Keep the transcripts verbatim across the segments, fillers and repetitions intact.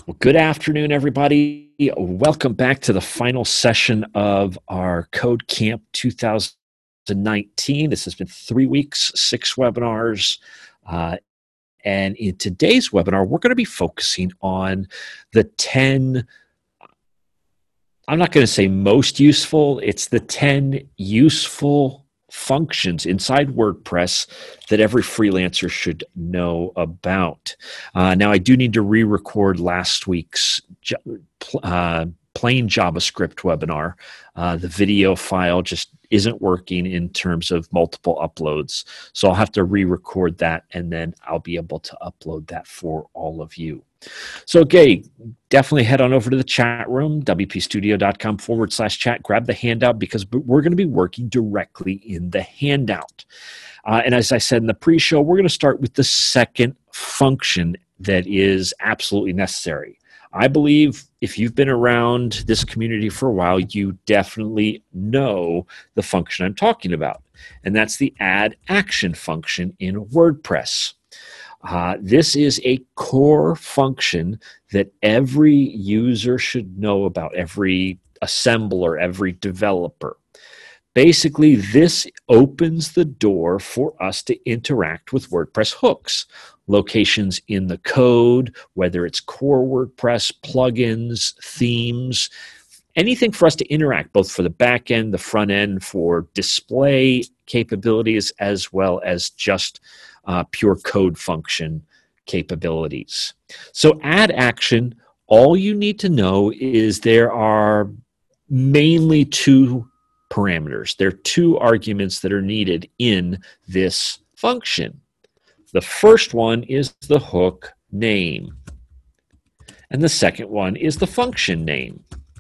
Well, good afternoon, everybody. Welcome back to the final session of our Code Camp two thousand nineteen. This has been three weeks, six webinars. Uh, and in today's webinar, we're going to be focusing on the ten, I'm not going to say most useful, it's the ten useful functions inside WordPress that every freelancer should know about. Uh, now, I do need to re-record last week's uh, plain JavaScript webinar. Uh, the video file just isn't working in terms of multiple uploads. So I'll have to re-record that, and then I'll be able to upload that for all of you. So, okay, definitely head on over to the chat room, wpstudio.com forward slash chat. Grab the handout because we're going to be working directly in the handout. Uh, and as I said in the pre-show, we're going to start with the second function that is absolutely necessary. I believe if you've been around this community for a while, you definitely know the function I'm talking about. And that's the add action function in WordPress. Uh, this is a core function that every user should know about, every assembler, every developer. Basically, this opens the door for us to interact with WordPress hooks, locations in the code, whether it's core WordPress, plugins, themes, anything for us to interact, both for the back end, the front end, for display capabilities, as well as just uh, pure code function capabilities. So add action, all you need to know is there are mainly two parameters. There are two arguments that are needed in this function. The first one is the hook name, and the second one is the function name.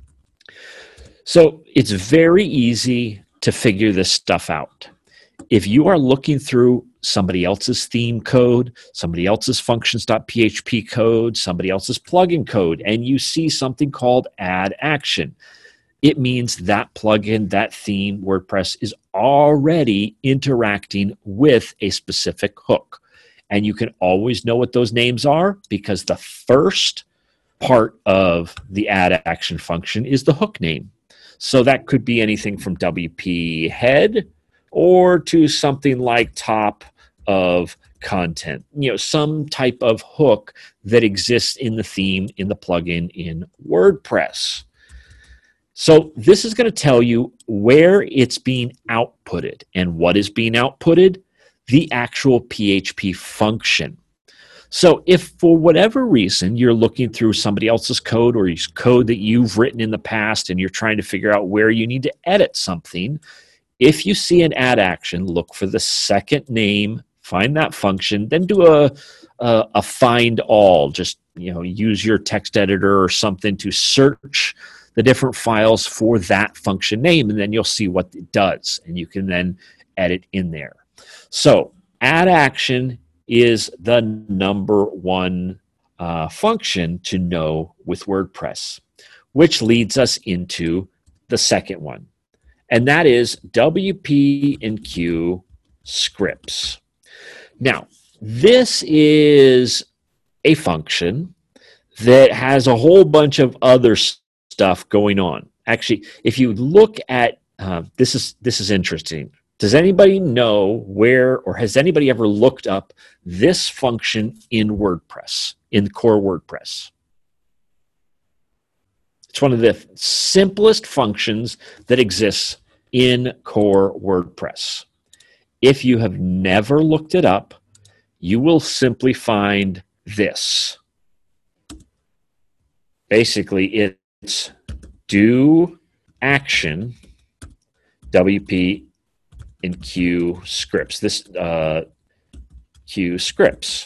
So it's very easy to figure this stuff out. If you are looking through somebody else's theme code, somebody else's functions.php code, somebody else's plugin code, and you see something called add action, it means that plugin, that theme, WordPress is already interacting with a specific hook. And you can always know what those names are because the first part of the add action function is the hook name. So that could be anything from W P head or to something like top of content, you know, some type of hook that exists in the theme, in the plugin, in WordPress. So this is going to tell you where it's being outputted. And what is being outputted? The actual P H P function. So if for whatever reason you're looking through somebody else's code or code that you've written in the past and you're trying to figure out where you need to edit something, if you see an add action, look for the second name, find that function, then do a, a, a find all. Just, you know, use your text editor or something to search the different files for that function name, and then you'll see what it does, and you can then edit in there. So add action is the number one uh, function to know with WordPress, which leads us into the second one, and that is W P and Q scripts. Now, this is a function that has a whole bunch of other stuff going on. Actually, if you look at uh, this is this is interesting. Does anybody know where, or has anybody ever looked up this function in WordPress, in core WordPress? It's one of the simplest functions that exists in core WordPress. If you have never looked it up, you will simply find this. Basically, it's do action W P and Q scripts. This uh, Q scripts.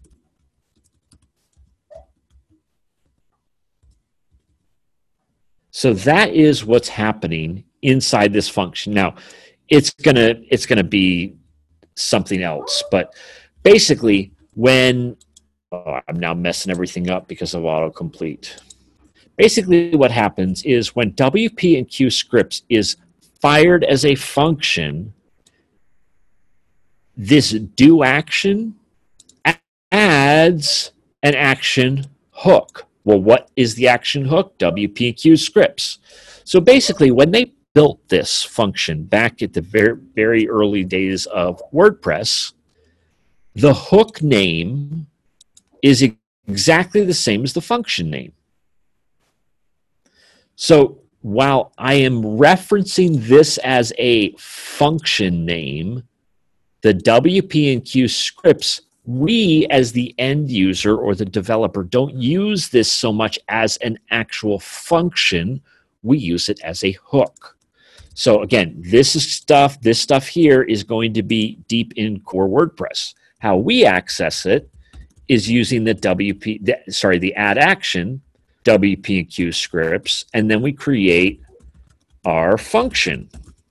So that is what's happening inside this function. Now, it's gonna it's gonna be something else, but basically, when oh, I'm now messing everything up because of autocomplete. Basically, what happens is when W P and Q scripts is fired as a function, this do action adds an action hook. Well, what is the action hook? W P and Q scripts. So basically, when they built this function back at the very, very early days of WordPress, the hook name is exactly the same as the function name. So while I am referencing this as a function name, the W P and Q scripts, we as the end user or the developer don't use this so much as an actual function. We use it as a hook. So again, this is stuff, this stuff here is going to be deep in core WordPress. How we access it is using the W P, the, sorry, the add action W P and Q scripts, and then we create our function.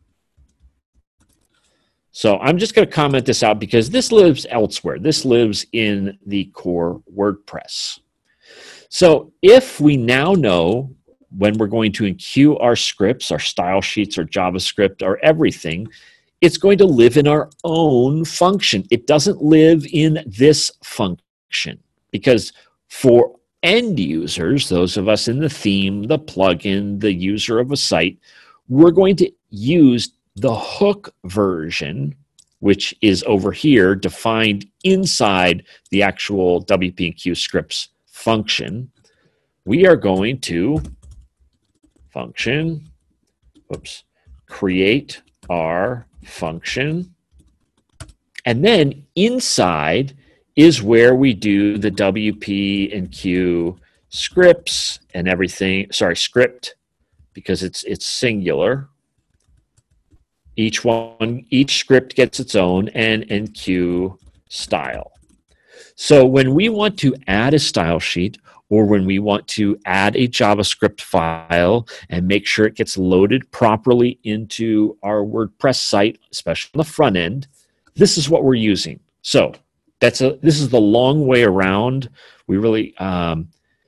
So I'm just going to comment this out because this lives elsewhere. This lives in the core WordPress. So if we now know when we're going to enqueue our scripts, our style sheets, our JavaScript, our everything, it's going to live in our own function. It doesn't live in this function because for end users, those of us in the theme, the plugin, the user of a site, we're going to use the hook version, which is over here defined inside the actual W P and Q scripts function. We are going to function, oops, create our function, and then inside is where we do the W P and Q scripts and everything, sorry, script, because it's it's singular. Each one, each script gets its own N and Q style. So when we want to add a style sheet or when we want to add a JavaScript file and make sure it gets loaded properly into our WordPress site, especially on the front end, this is what we're using. So that's a, this is the long way around. We really, um,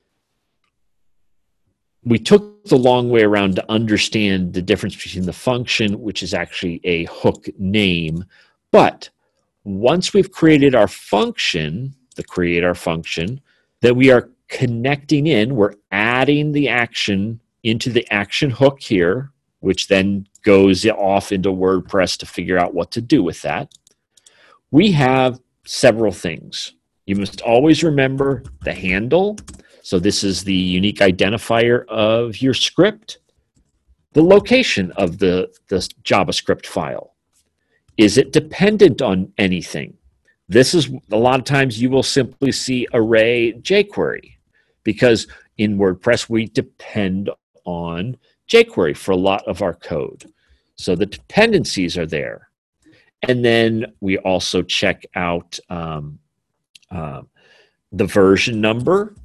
we took the long way around to understand the difference between the function, which is actually a hook name. But once we've created our function, the create our function, that we are connecting in, we're adding the action into the action hook here, which then goes off into WordPress to figure out what to do with that. We have several things. You must always remember the handle. So this is the unique identifier of your script. The location of the, the JavaScript file. Is it dependent on anything? This is a lot of times you will simply see array jQuery because in WordPress we depend on jQuery for a lot of our code. So the dependencies are there. And then we also check out um, uh, the version number.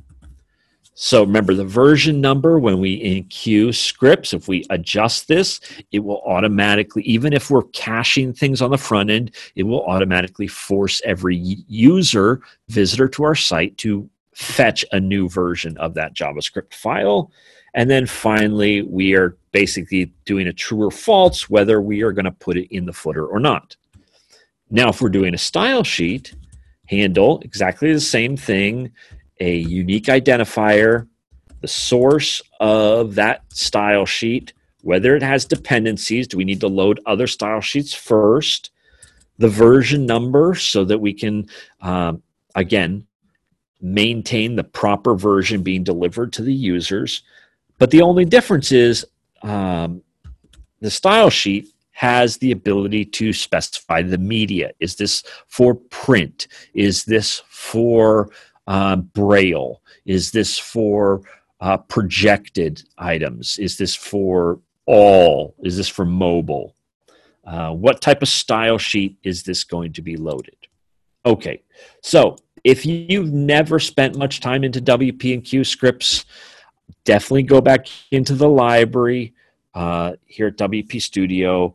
So remember the version number, when we enqueue scripts, if we adjust this, it will automatically, even if we're caching things on the front end, it will automatically force every user, visitor to our site to fetch a new version of that JavaScript file. And then finally, we are basically doing a true or false, whether we are going to put it in the footer or not. Now, if we're doing a style sheet, handle, exactly the same thing. A unique identifier, the source of that style sheet, whether it has dependencies, do we need to load other style sheets first, the version number so that we can, um, again, maintain the proper version being delivered to the users. But the only difference is um, the style sheet has the ability to specify the media. Is this for print? Is this for Uh, Braille? Is this for uh, projected items? Is this for all? Is this for mobile? Uh, what type of style sheet is this going to be loaded? Okay, so if you've never spent much time into W P and Q scripts, definitely go back into the library uh, here at W P Studio.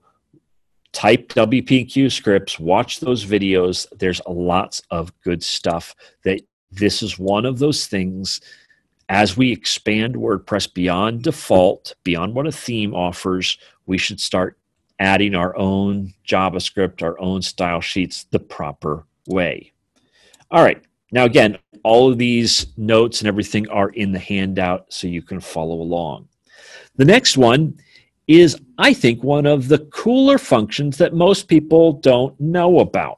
Type W P and Q scripts, watch those videos. There's lots of good stuff that this is one of those things, as we expand WordPress beyond default, beyond what a theme offers, we should start adding our own JavaScript, our own style sheets the proper way. All right, Now, again, all of these notes and everything are in the handout so you can follow along. The next one is, I think, one of the cooler functions that most people don't know about.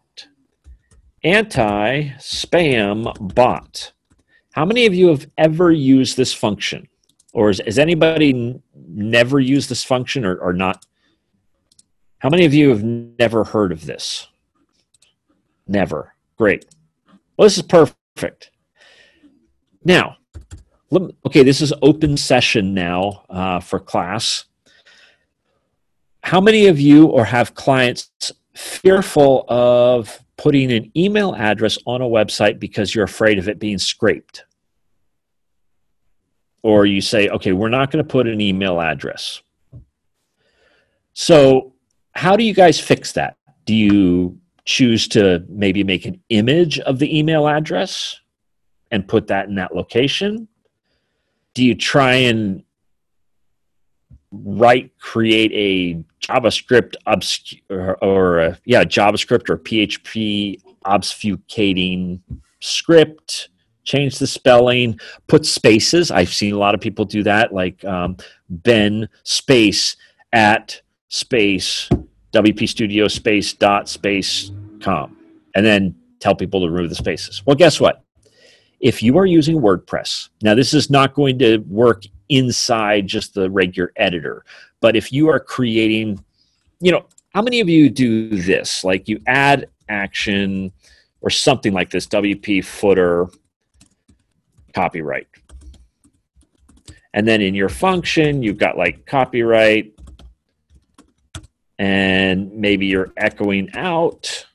Anti-spam bot. How many of you have ever used this function? Or has, has anybody n- never used this function or, or not? How many of you have never heard of this? Never. Great. Well, this is perfect. Now, okay, this is open session now uh, for class. How many of you or have clients fearful of putting an email address on a website because you're afraid of it being scraped? Or you say, okay, we're not going to put an email address. So how do you guys fix that? Do you choose to maybe make an image of the email address and put that in that location? Do you try and write, create a JavaScript obsc- or, or a, yeah, JavaScript or P H P obfuscating script, change the spelling, put spaces? I've seen a lot of people do that, like um, Ben space at space W P Studio space dot space com, and then tell people to remove the spaces. Well, guess what? If you are using WordPress, now this is not going to work inside just the regular editor, but if you are creating, you know, how many of you do this? Like you add action or something like this, W P footer copyright. And then in your function, you've got like copyright, and maybe you're echoing out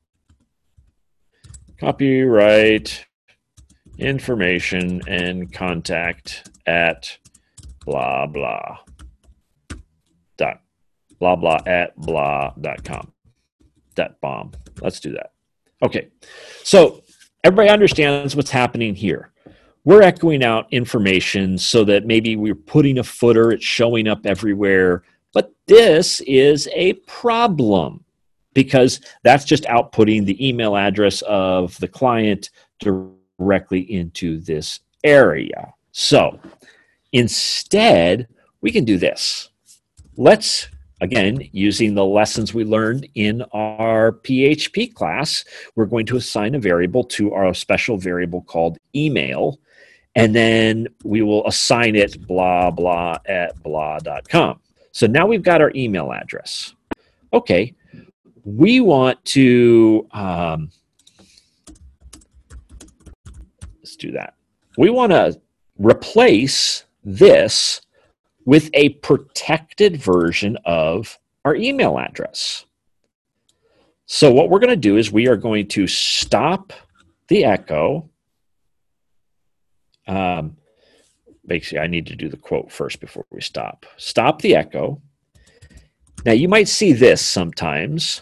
copyright information and contact at blah blah dot blah blah at blah dot com dot bomb. Let's do that. Okay, so everybody understands what's happening here. We're echoing out information so that maybe we're putting a footer, it's showing up everywhere, but this is a problem because that's just outputting the email address of the client directly into this area. So instead, we can do this. Let's, again, using the lessons we learned in our P H P class, we're going to assign a variable to our special variable called email, and then we will assign it blah, blah at blah dot com. So now we've got our email address. Okay, we want to, um, let's do that. We want to replace this with a protected version of our email address. So what we're going to do is we are going to stop the echo. Um, basically, I need to do the quote first before we stop. Stop the echo. Now, you might see this sometimes.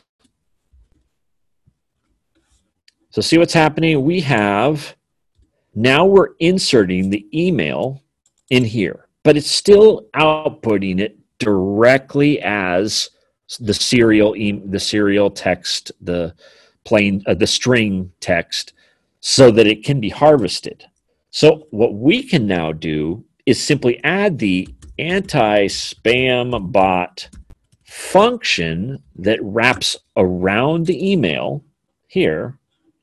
So see what's happening? We have, now we're inserting the email in here, but it's still outputting it directly as the serial e- the serial text, the plain uh, the string text, so that it can be harvested. So what we can now do is simply add the anti-spam bot function that wraps around the email here.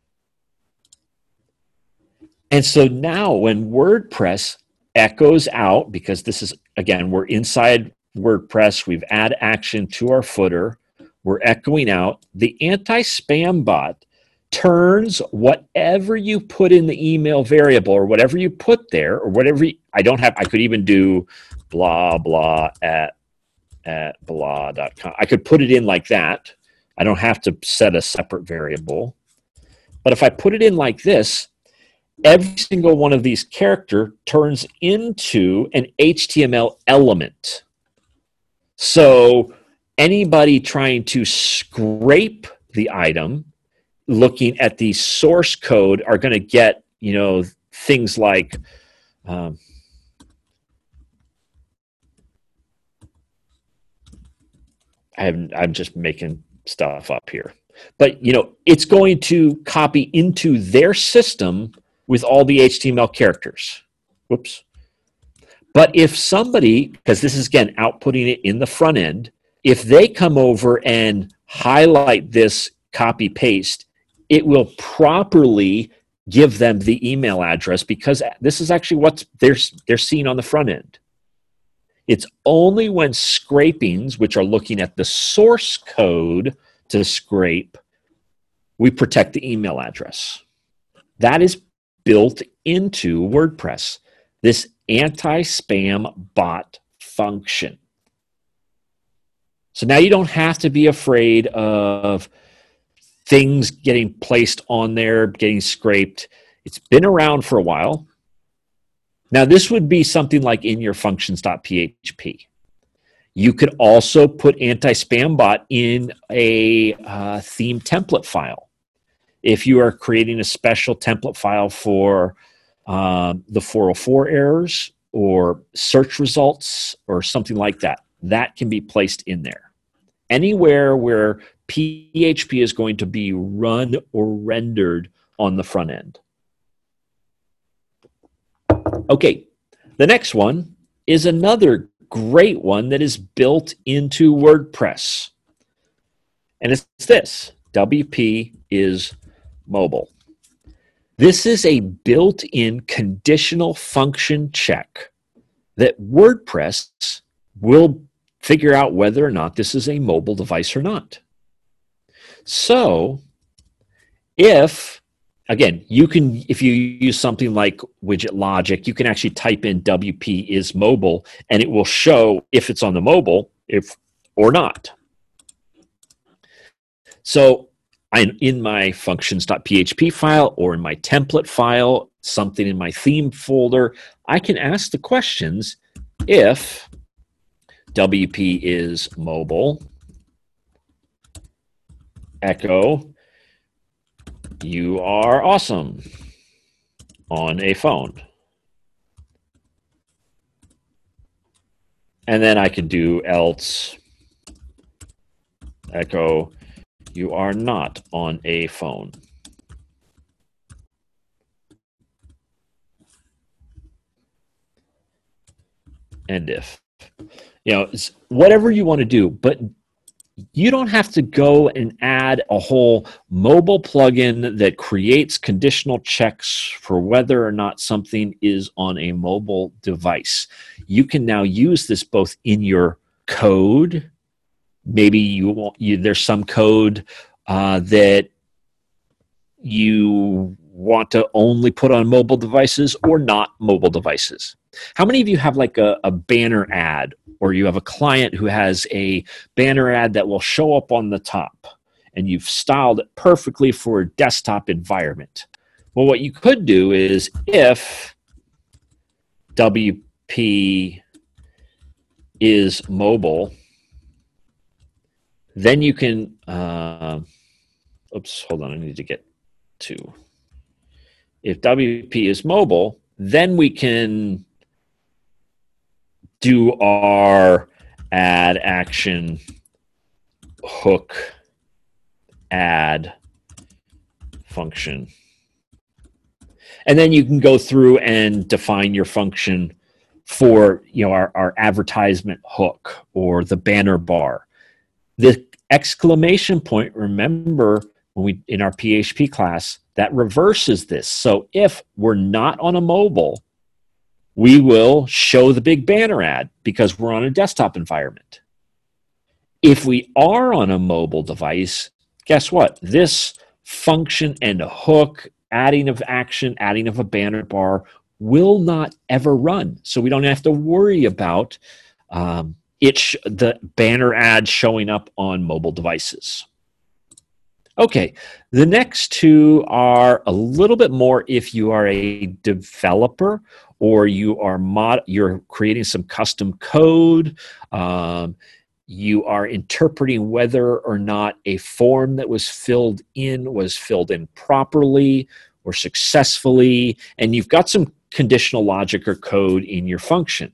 And so now when WordPress echoes out, because this is, again, we're inside WordPress, we've added action to our footer, we're echoing out, the anti-spam bot turns whatever you put in the email variable or whatever you put there, or whatever, you, I don't have, I could even do blah, blah at, at blah dot com. I could put it in like that. I don't have to set a separate variable. But if I put it in like this, every single one of these characters turns into an H T M L element. So anybody trying to scrape the item, looking at the source code, are going to get, you know, things like um, I have, I'm just making stuff up here. But, you know, it's going to copy into their system with all the H T M L characters. Whoops. But if somebody, because this is, again, outputting it in the front end, if they come over and highlight this copy paste, it will properly give them the email address because this is actually what they're, they're seeing on the front end. It's only when scrapings, which are looking at the source code to scrape, we protect the email address. That is built into WordPress, this anti-spam bot function. So now you don't have to be afraid of things getting placed on there, getting scraped. It's been around for a while. Now, this would be something like in your functions.php. You could also put anti-spam bot in a uh, theme template file. If you are creating a special template file for um, the four oh four errors or search results or something like that, that can be placed in there. Anywhere where P H P is going to be run or rendered on the front end. Okay, the next one is another great one that is built into WordPress. And it's this, W P is mobile. This is a built-in conditional function check that WordPress will figure out whether or not this is a mobile device or not. So if, again, you can, if you use something like Widget Logic, you can actually type in W P is mobile and it will show if it's on the mobile if or not. So I'm in my functions.php file or in my template file, something in my theme folder, I can ask the questions if W P is mobile, echo, you are awesome on a phone. And then I could do else, echo, you are not on a phone. And if. You know, it's whatever you want to do, but you don't have to go and add a whole mobile plugin that creates conditional checks for whether or not something is on a mobile device. You can now use this both in your code. Maybe you, want, you there's some code uh, that you want to only put on mobile devices or not mobile devices. How many of you have like a, a banner ad, or you have a client who has a banner ad that will show up on the top and you've styled it perfectly for a desktop environment? Well, what you could do is if W P is mobile, then you can, uh, oops, hold on, I need to get to. If W P is mobile, then we can do our add action hook add function. And then you can go through and define your function for, you know, our, our advertisement hook or the banner bar. The exclamation point, remember when we in our P H P class, that reverses this. So if we're not on a mobile, we will show the big banner ad because we're on a desktop environment. If we are on a mobile device, guess what? This function and a hook, adding of action, adding of a banner bar will not ever run. So we don't have to worry about um, it sh- the banner ad showing up on mobile devices. Okay, the next two are a little bit more if you are a developer or you are mod you're creating some custom code, um, you are interpreting whether or not a form that was filled in was filled in properly or successfully, and you've got some conditional logic or code in your function.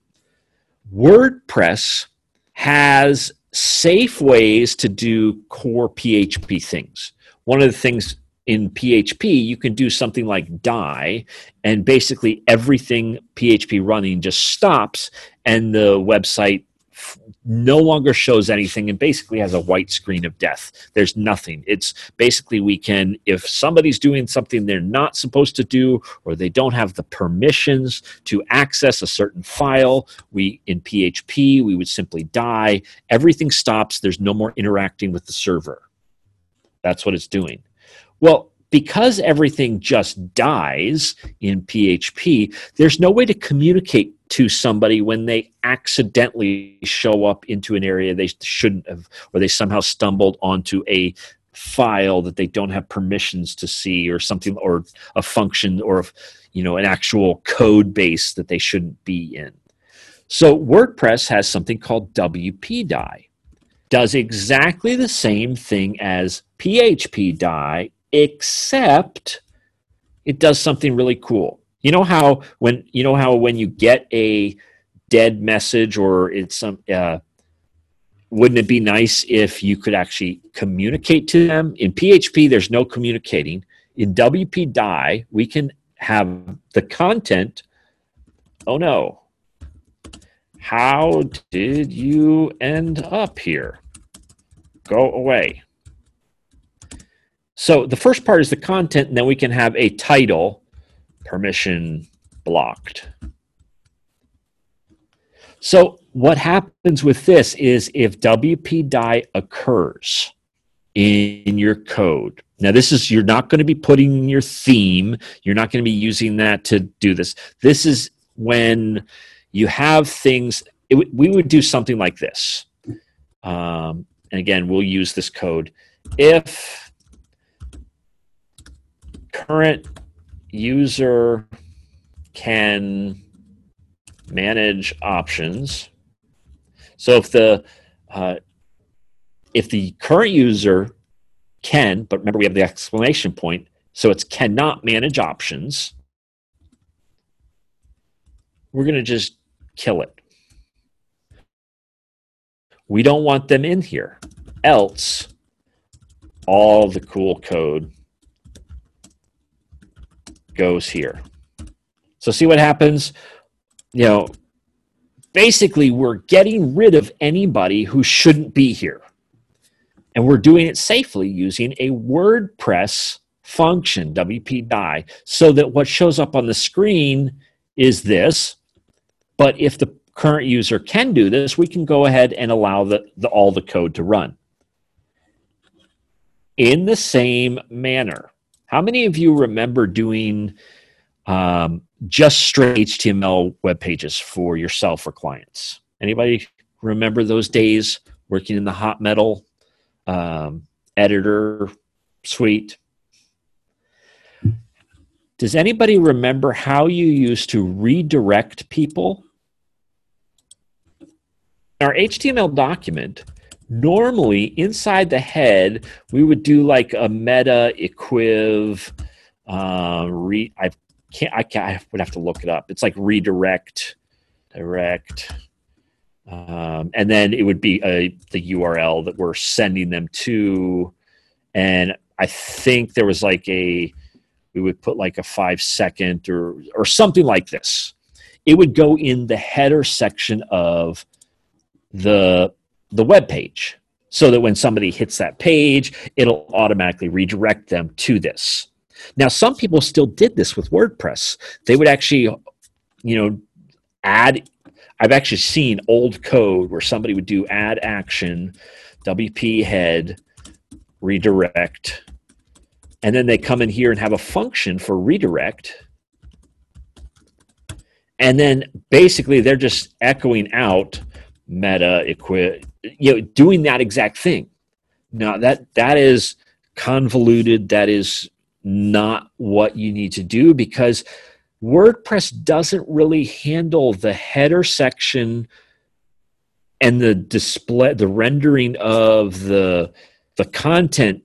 WordPress has safe ways to do core P H P things. one of the things in P H P, you can do something like die, and basically everything P H P running just stops, and the website no longer shows anything and basically has a white screen of death. There's nothing. It's basically, we can, if somebody's doing something they're not supposed to do, or they don't have the permissions to access a certain file, we, in P H P, we would simply die. Everything stops. There's no more interacting with the server. That's what it's doing. Well, because everything just dies in P H P, there's no way to communicate to somebody when they accidentally show up into an area they shouldn't have, or they somehow stumbled onto a file that they don't have permissions to see, or something, or a function, or, you know, an actual code base that they shouldn't be in. So WordPress has something called W P die. Does exactly the same thing as P H P die, except it does something really cool. You know how when you know how when you get a dead message, or it's some, uh, wouldn't it be nice if you could actually communicate to them? In P H P, there's no communicating. In W P die, we can have the content. Oh no! How did you end up here? Go away. So the first part is the content, and then we can have a title. Permission blocked. So what happens with this is, if W P die occurs in your code, now this is, you're not going to be putting in your theme, you're not going to be using that to do this. This is when you have things, it, we would do something like this. Um, and again, we'll use this code. If current user can manage options. So if the uh, if the current user can, but remember we have the exclamation point, so it's cannot manage options, we're going to just kill it. We don't want them in here. Else, all the cool code goes here. So see what happens? You know, basically we're getting rid of anybody who shouldn't be here. And we're doing it safely using a WordPress function, W P die, so that what shows up on the screen is this. But if the current user can do this, we can go ahead and allow the, the, all the code to run. In the same manner, how many of you remember doing um, just straight H T M L web pages for yourself or clients? Anybody remember those days working in the hot metal um, editor suite? Does anybody remember how you used to redirect people? Our H T M L document, normally inside the head, we would do like a meta equiv. Uh, re, I can't. I can't. I would have to look it up. It's like redirect, direct, um, and then it would be a, the U R L that we're sending them to. And I think there was like a, we would put like a five second or or something like this. It would go in the header section of the the web page, so that when somebody hits that page, it'll automatically redirect them to this. Now, some people still did this with WordPress. They would actually, you know, add, I've actually seen old code where somebody would do add action, W P head, redirect, and then they come in here and have a function for redirect. And then basically they're just echoing out meta equi, you know, doing that exact thing. Now that that is convoluted. That is not what you need to do, because WordPress doesn't really handle the header section and the display, the rendering of the the content.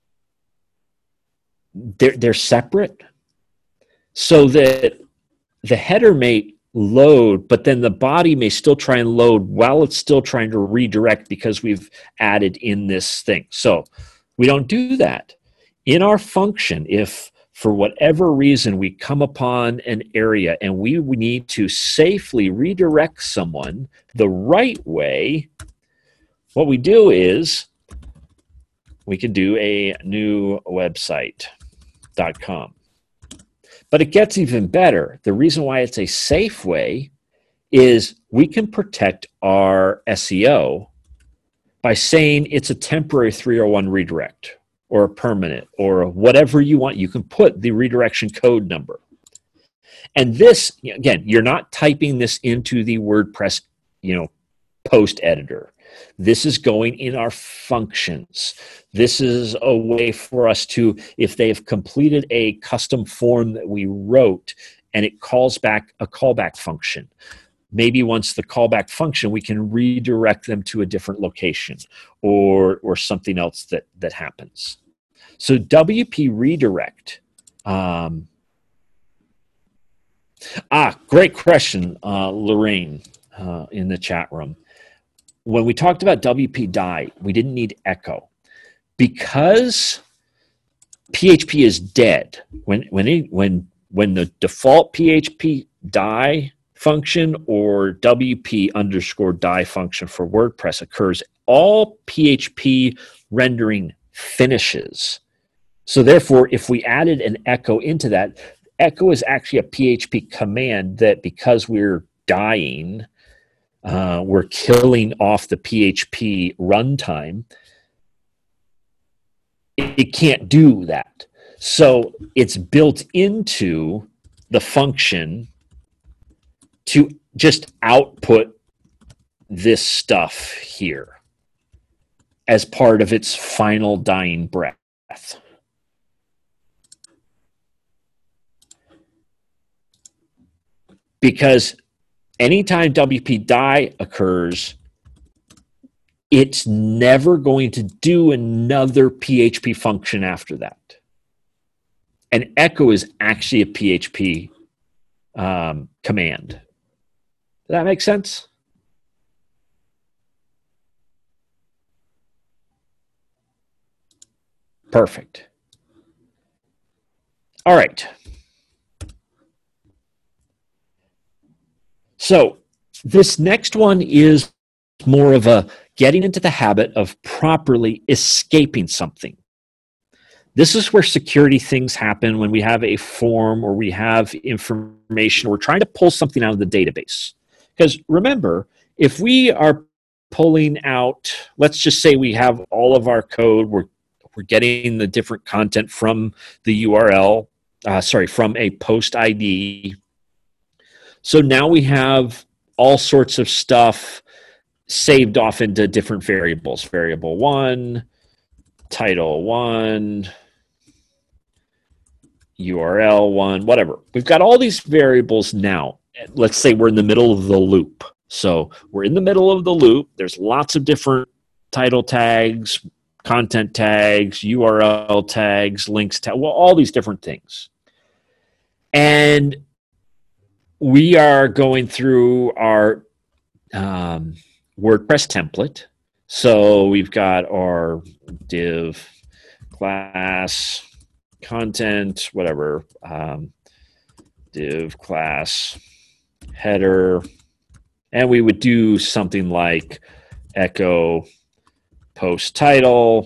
They're they're separate, so that the header may load, but then the body may still try and load while it's still trying to redirect, because we've added in this thing. So we don't do that. in our function, if for whatever reason we come upon an area and we need to safely redirect someone the right way, what we do is we can do a new website dot com. But it gets even better. The reason why it's a safe way is we can protect our S E O by saying it's a temporary three oh one redirect or a permanent or whatever you want. You can put the redirection code number. And this, again, you're not typing this into the WordPress, you know, post editor. This is going in our functions. This is a way for us to, if they've completed a custom form that we wrote and it calls back a callback function, maybe once the callback function, we can redirect them to a different location or, or something else that, that happens. So W P redirect. Um, ah, great question, uh, Lorraine, uh, in the chat room. When we talked about W P D I, we didn't need echo because P H P is dead. When when it, when when the default P H P D I function or W P underscore D I function for WordPress occurs, all P H P rendering finishes. So therefore, if we added an echo into that, echo is actually a P H P command that, because we're dying, Uh, we're killing off the P H P runtime, it, it can't do that. So it's built into the function to just output this stuff here as part of its final dying breath. Because anytime W P D I occurs, it's never going to do another P H P function after that. And echo is actually a P H P um, command. Does that make sense? Perfect. All right. So this next one is more of a getting into the habit of properly escaping something. This is where security things happen when we have a form or we have information. We're trying to pull something out of the database. Because remember, if we are pulling out, let's just say we have all of our code, we're, we're getting the different content from the U R L, uh, sorry, from a post I D. So now we have all sorts of stuff saved off into different variables. Variable one, title one, U R L one, whatever. We've got all these variables now. Let's say we're in the middle of the loop. So we're in the middle of the loop. There's lots of different title tags, content tags, U R L tags, links tags, well, all these different things. And we are going through our um, WordPress template. So we've got our div, class, content, whatever, um, div, class, header, and we would do something like echo post title.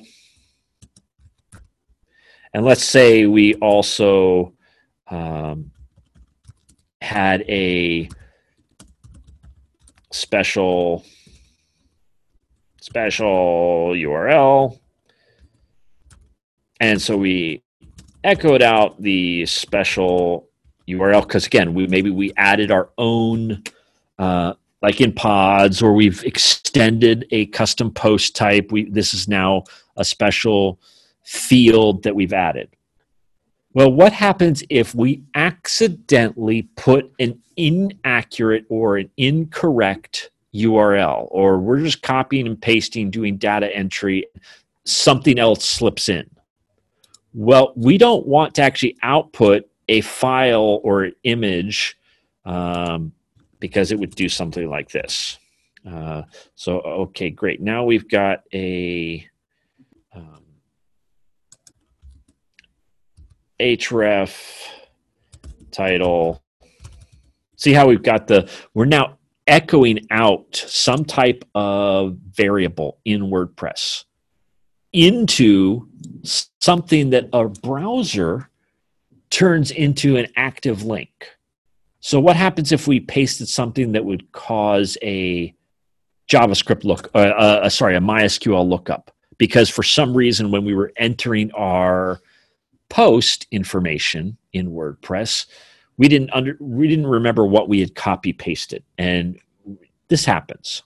And let's say we also um, had a special special U R L, and so we echoed out the special U R L because again, we maybe we added our own, uh, like in pods, or we've extended a custom post type. We this is now a special field that we've added. Well, what happens if we accidentally put an inaccurate or an incorrect U R L, or we're just copying and pasting, doing data entry, something else slips in? Well, we don't want to actually output a file or an image um, because it would do something like this. Uh, so, okay, great. Now we've got a... Um, href title. See how we've got the, we're now echoing out some type of variable in WordPress into something that a browser turns into an active link. So what happens if we pasted something that would cause a JavaScript look, uh, uh, sorry, a MySQL lookup? Because for some reason, when we were entering our post information in WordPress, we didn't under, we didn't remember what we had copy pasted, and this happens.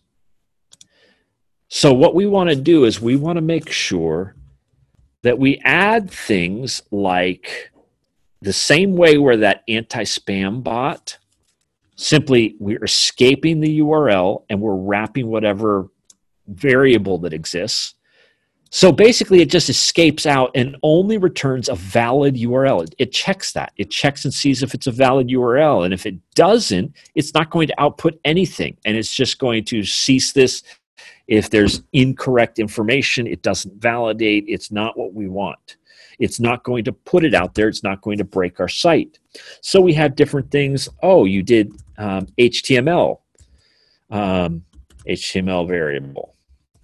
So what we want to do is we want to make sure that we add things like the same way where that anti-spam bot, simply we're escaping the U R L and we're wrapping whatever variable that exists. So basically, it just escapes out and only returns a valid U R L. It, it checks that. It checks and sees if it's a valid U R L. And if it doesn't, it's not going to output anything. And it's just going to cease this. If there's incorrect information, it doesn't validate. It's not what we want. It's not going to put it out there. It's not going to break our site. So we have different things. Oh, you did um, H T M L, um, H T M L variable.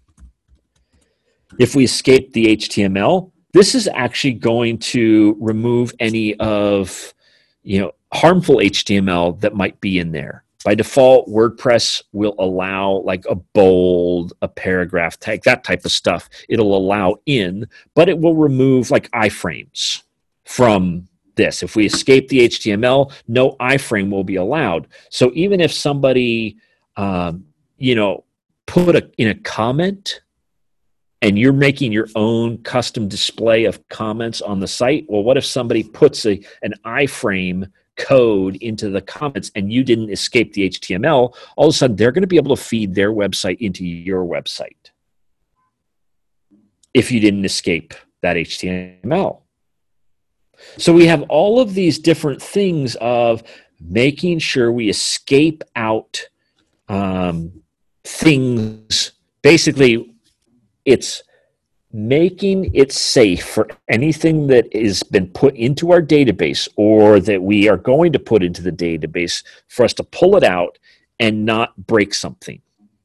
If we escape the H T M L, this is actually going to remove any of, you know, harmful H T M L that might be in there. By default, WordPress will allow like a bold, a paragraph tag, that type of stuff. It'll allow in, but it will remove like iframes from this. If we escape the H T M L, no iframe will be allowed. So even if somebody, um, you know, put a, in a comment, and you're making your own custom display of comments on the site, well, what if somebody puts a, an iframe code into the comments and you didn't escape the H T M L? All of a sudden, they're going to be able to feed their website into your website if you didn't escape that H T M L. So we have all of these different things of making sure we escape out um, things. Basically, it's making it safe for anything that has been put into our database or that we are going to put into the database for us to pull it out and not break something.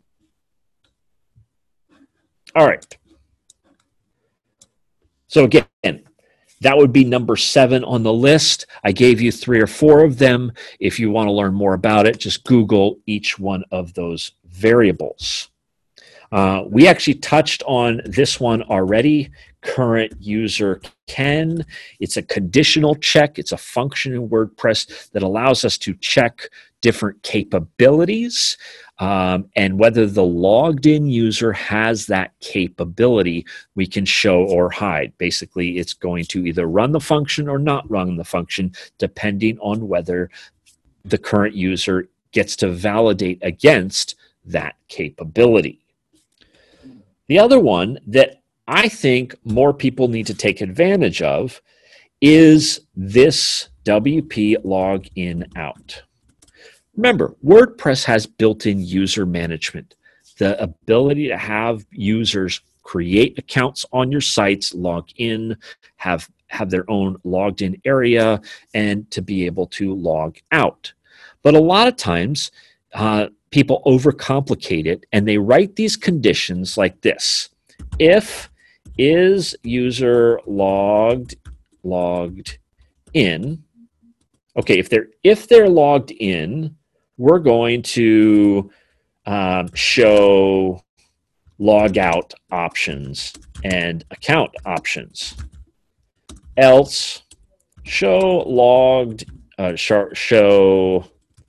All right. So again, that would be number seven on the list. I gave you three or four of them. If you want to learn more about it, just Google each one of those variables. Uh, we actually touched on this one already. Current user can. It's a conditional check. It's a function in WordPress that allows us to check different capabilities um, and whether the logged in user has that capability, we can show or hide. Basically, it's going to either run the function or not run the function, depending on whether the current user gets to validate against that capability. The other one that I think more people need to take advantage of is this W P login out. Remember, WordPress has built-in user management, the ability to have users create accounts on your sites, log in, have, have their own logged in area, and to be able to log out. But a lot of times, uh, people overcomplicate it and they write these conditions like this. If is user logged logged in, okay, if they're if they're logged in, we're going to um, show log out options and account options. Else show logged uh, show show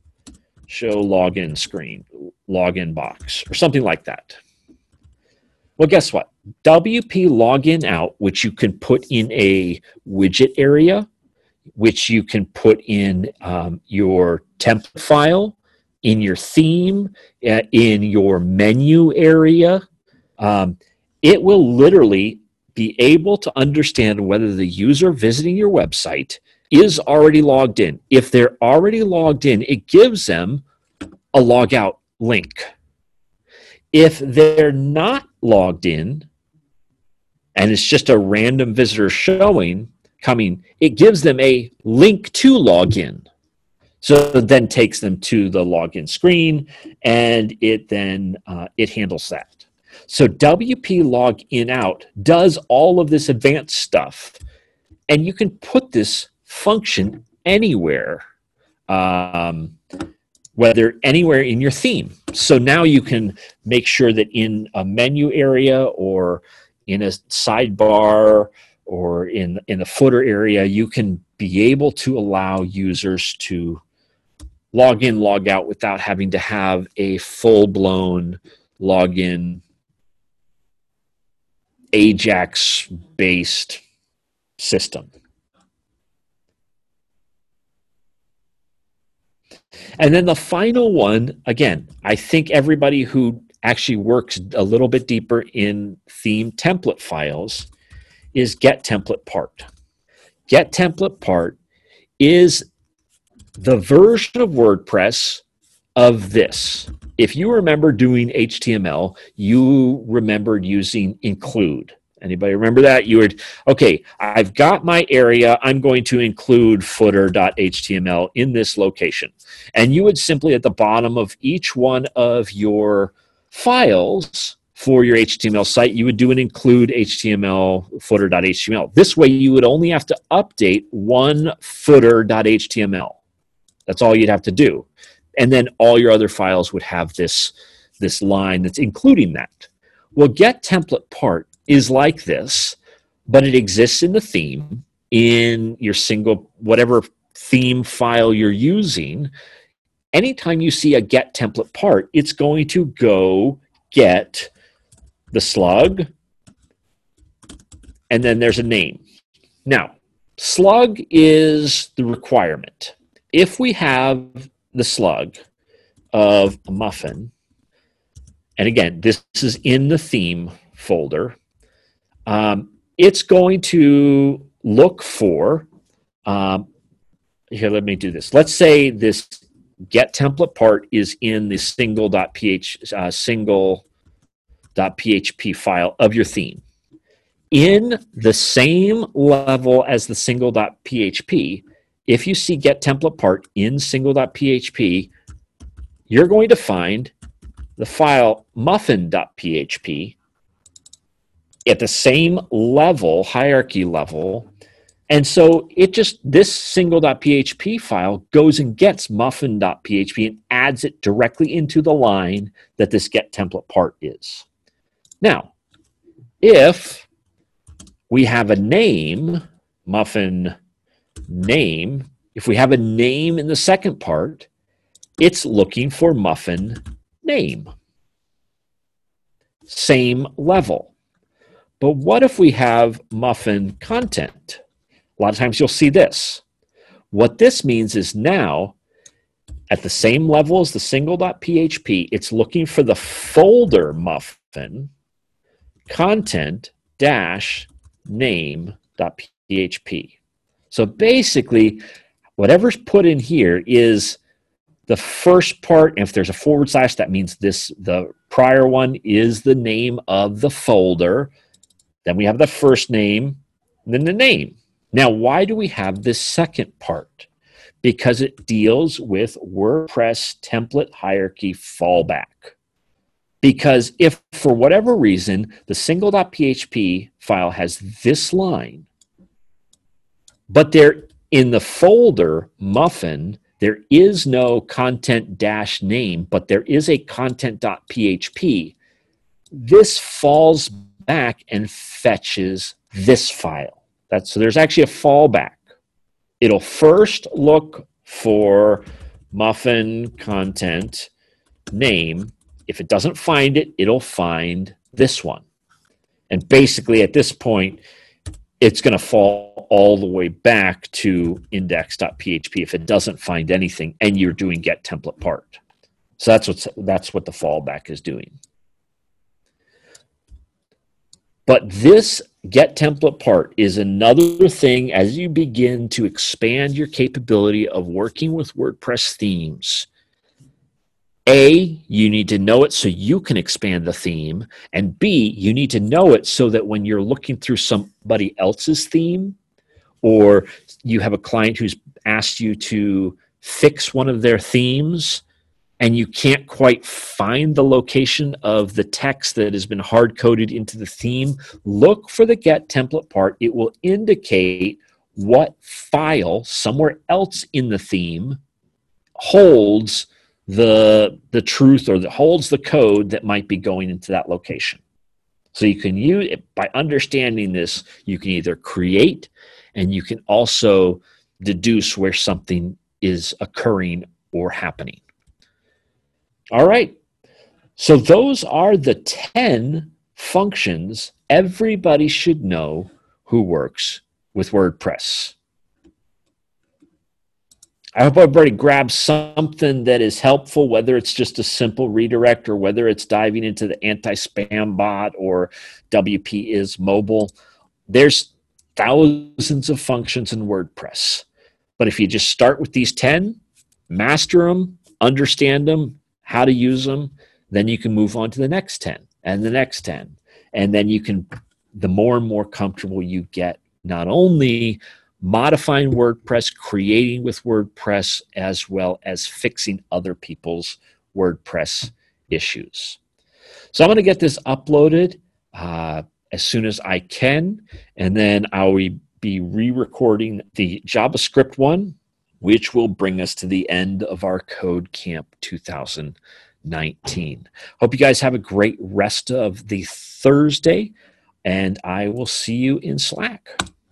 login screen, login box, or something like that. Well, guess what? W P login out, which you can put in a widget area, which you can put in um, your template file, in your theme, uh, in your menu area. Um, it will literally be able to understand whether the user visiting your website is already logged in. If they're already logged in, it gives them a log out link. If they're not logged in, and it's just a random visitor showing, coming, it gives them a link to login. So it then takes them to the login screen, and it then uh, it handles that. So W P log in out does all of this advanced stuff, and you can put this function anywhere, um, whether anywhere in your theme. So now you can make sure that in a menu area or in a sidebar or in, in the footer area, you can be able to allow users to log in, log out without having to have a full-blown login Ajax-based system. And then the final one, again, I think everybody who actually works a little bit deeper in theme template files is get template part. Get template part is the version of WordPress of this. If you remember doing H T M L, you remembered using include. Anybody remember that? You would, okay, I've got my area. I'm going to include footer.html in this location. And you would simply at the bottom of each one of your files for your H T M L site, you would do an include H T M L footer.html. This way you would only have to update one footer.html. That's all you'd have to do. And then all your other files would have this, this line that's including that. Well, get template part is like this, but it exists in the theme, in your single, whatever theme file you're using. Anytime you see a get template part, it's going to go get the slug, and then there's a name. Now, slug is the requirement. If we have the slug of a muffin, and again, this is in the theme folder, um, it's going to look for, um, here, let me do this. Let's say this get template part is in the single.ph, uh, single.php file of your theme. In the same level as the single.php, if you see get template part in single.php, you're going to find the file muffin.php at the same level, hierarchy level. And so it just, this single.php file goes and gets muffin.php and adds it directly into the line that this get template part is. Now, if we have a name, muffin name, if we have a name in the second part, it's looking for muffin name. Same level. But what if we have muffin content? A lot of times you'll see this. What this means is now, at the same level as the single.php, it's looking for the folder muffin content dash name.php. So basically, whatever's put in here is the first part. And if there's a forward slash, that means this, the prior one is the name of the folder. Then we have the first name, and then the name. Now, why do we have this second part? Because it deals with WordPress template hierarchy fallback. Because if, for whatever reason, the single.php file has this line, but there in the folder muffin, there is no content dash name, but there is a content.php, this falls back and fetches this file. That's, so there's actually a fallback. It'll first look for muffin content name. If it doesn't find it, it'll find this one. And basically at this point, it's going to fall all the way back to index.php if it doesn't find anything and you're doing get template part. So that's what's, that's what the fallback is doing. But this get template part is another thing as you begin to expand your capability of working with WordPress themes. A, you need to know it so you can expand the theme. And B, you need to know it so that when you're looking through somebody else's theme, or you have a client who's asked you to fix one of their themes and you can't quite find the location of the text that has been hard-coded into the theme, look for the get template part. It will indicate what file somewhere else in the theme holds the, the truth or that holds the code that might be going into that location. So you can use it by understanding this, you can either create and you can also deduce where something is occurring or happening. All right. So those are the ten functions everybody should know who works with WordPress. I hope everybody grabs something that is helpful, whether it's just a simple redirect or whether it's diving into the anti-spam bot or W P is mobile. There's thousands of functions in WordPress. But if you just start with these ten, master them, understand them, how to use them, then you can move on to the next ten and the next ten. And then you can, the more and more comfortable you get, not only modifying WordPress, creating with WordPress, as well as fixing other people's WordPress issues. So I'm going to get this uploaded uh, as soon as I can, and then I'll be re-recording the JavaScript one, which will bring us to the end of our Code Camp two thousand nineteen. Hope you guys have a great rest of the Thursday, and I will see you in Slack.